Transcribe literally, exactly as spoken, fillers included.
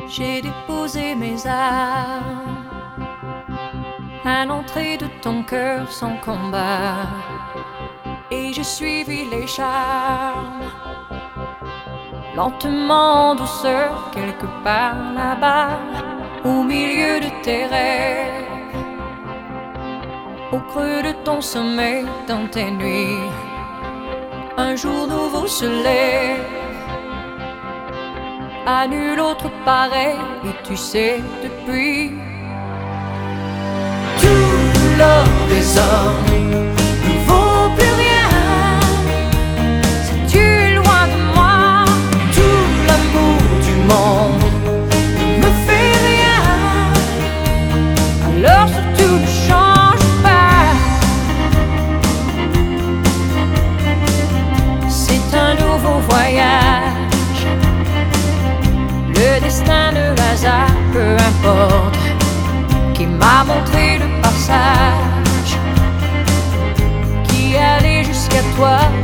J'ai déposé mes armes à l'entrée de ton cœur sans combat, et j'ai suivi les charmes, lentement, en douceur, quelque part là-bas, au milieu de tes rêves, au creux de ton sommeil, dans tes nuits. Un jour nouveau se lève, à nul autre pareil, et tu sais depuis, tout l'or des hommes ne vaut plus rien si tu es loin de moi. Tout l'amour du monde ne me fait rien, alors surtout ne change pas. C'est un nouveau voyage, le destin, le hasard, peu importe, qui m'a montré le passage, qui allait jusqu'à toi